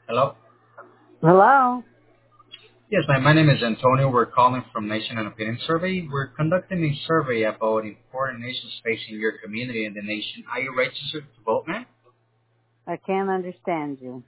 Hello? Hello? Yes, ma'am. My name is Antonio. We're calling from Nation and Opinion Survey. We're conducting a survey about important nations facing your community and the nation. Are you registered to vote, ma'am? I can't understand you.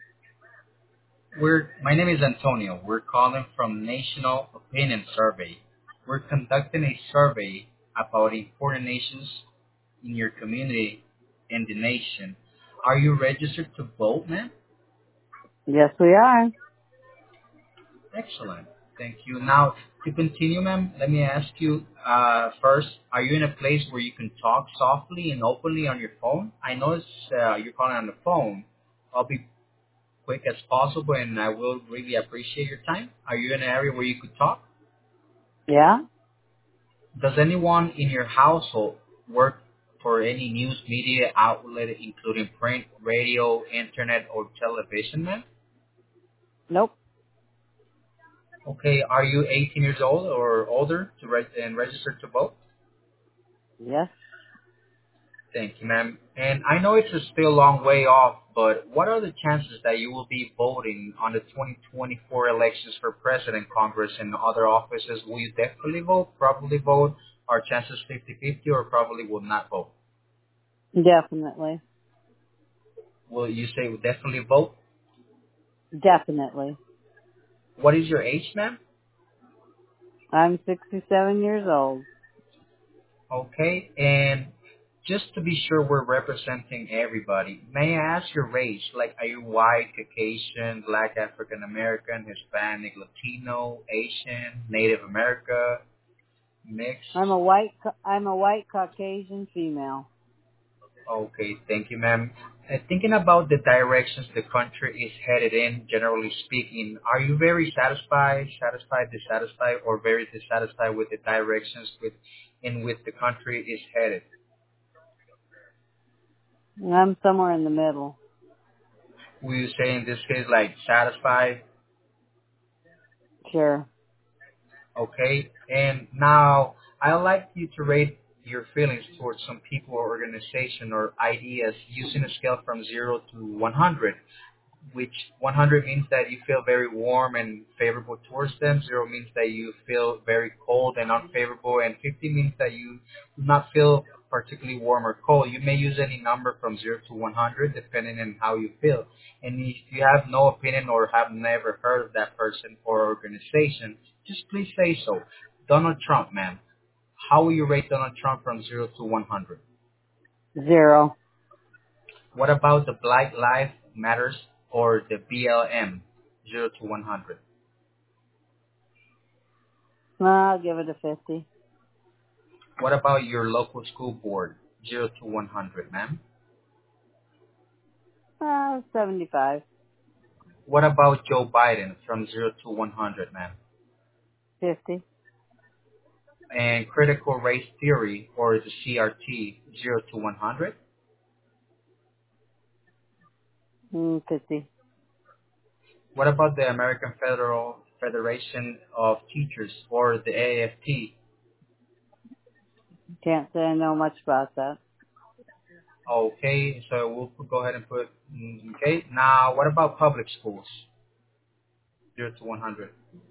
My name is Antonio. We're calling from National Opinion Survey. We're conducting a survey about important nations in your community and the nation. Are you registered to vote, ma'am? Yes, we are. Excellent. Thank you. Now, to continue, ma'am, let me ask you first, are you in a place where you can talk softly and openly on your phone? I notice you're calling on the phone. I'll be quick as possible, and I will really appreciate your time. Are you in an area where you could talk? Yeah? Does anyone in your household work for any news media outlet, including print, radio, internet, or television, ma'am? Nope. Okay, are you 18 years old or older and registered to vote? Yes. Thank you, ma'am. And I know it's still a long way off, but what are the chances that you will be voting on the 2024 elections for President, Congress, and other offices? Will you definitely vote, probably vote? Are chances 50-50 or probably will not vote? Definitely. Will you say definitely vote? Definitely. What is your age, ma'am? I'm 67 years old. Okay, and just to be sure we're representing everybody, may I ask your race? Like, are you white, Caucasian, Black, African American, Hispanic, Latino, Asian, Native America, mixed? I'm a white Caucasian female. Okay, thank you, ma'am. Thinking about the directions the country is headed in, generally speaking, are you very satisfied, dissatisfied, or very dissatisfied with the directions in which the country is headed? I'm somewhere in the middle. Will you say in this case like satisfied? Sure. Okay. And now I'd like you to rate your feelings towards some people or organization or ideas using a scale from 0 to 100, which 100 means that you feel very warm and favorable towards them. 0 means that you feel very cold and unfavorable. And 50 means that you do not feel particularly warm or cold. You may use any number from 0 to 100 depending on how you feel. And if you have no opinion or have never heard of that person or organization, just please say so. Donald Trump, ma'am. How will you rate Donald Trump from 0 to 100? 0. What about the Black Lives Matters or the BLM, 0 to 100? I'll give it a 50. What about your local school board, 0 to 100, ma'am? 75. What about Joe Biden from 0 to 100, ma'am? 50. And critical race theory or the CRT, 0 to 100? 50. What about the American Federal Federation of Teachers or the AFT? Can't say I know much about that. Okay, so we'll go ahead and put, okay. Now, what about public schools, 0 to 100?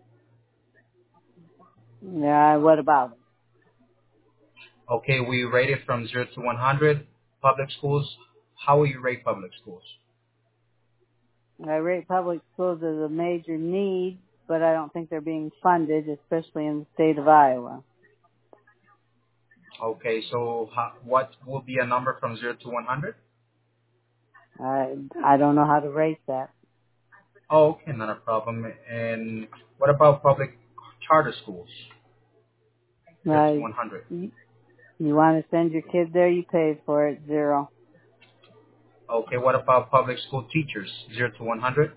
Yeah, what about Okay, we rate it from 0 to 100. Public schools, how will you rate public schools? it? I rate public schools as a major need, but I don't think they're being funded, especially in the state of Iowa. Okay, so what will be a number from 0 to 100? I don't know how to rate that. Oh, okay, not a problem. And what about public charter schools? 0 to I 100. You want to send your kid there, you pay for it. 0. Okay, what about public school teachers? 0 to 100.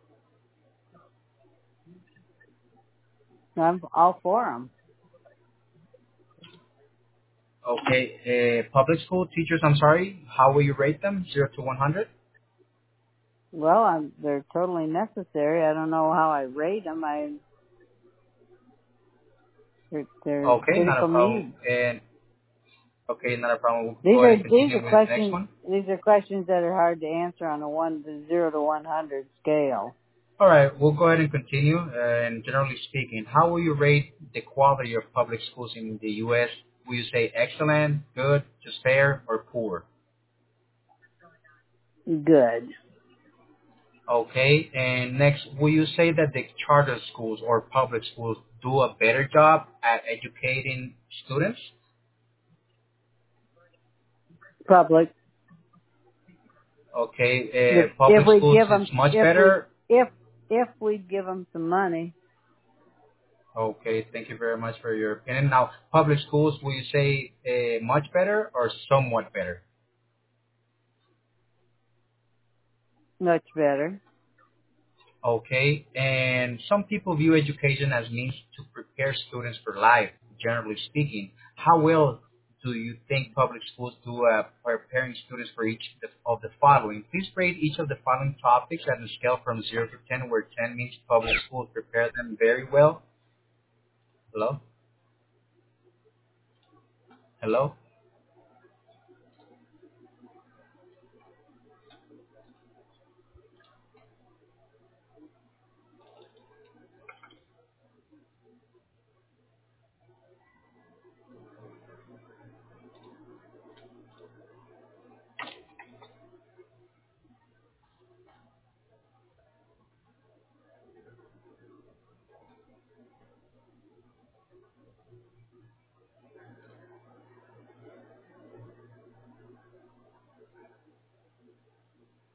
I'm all for them. Okay, public school teachers, I'm sorry, how will you rate them? 0 to 100? Well, they're totally necessary. I don't know how I rate them. They're Okay, not a critical problem. needs. And Okay, not a problem. We'll These go ahead are and these continue are with the next questions. one. These are questions that are hard to answer on a 0 to 100 scale. All right, we'll go ahead and continue. And generally speaking, how will you rate the quality of public schools in the U.S.? Will you say excellent, good, just fair, or poor? Good. Okay, and next, will you say that the charter schools or public schools do a better job at educating students? Public. Okay, If public we schools give is them, much better. if we give them some money, Okay, thank you very much for your opinion. Now, public schools, will you say much better or somewhat better? much better. Okay, and some people view education as means to prepare students for life, generally speaking. How well do you think public schools do preparing students for each of the following? Please rate each of the following topics on a scale from 0 to 10, where 10 means public schools prepare them very well. Hello? Hello?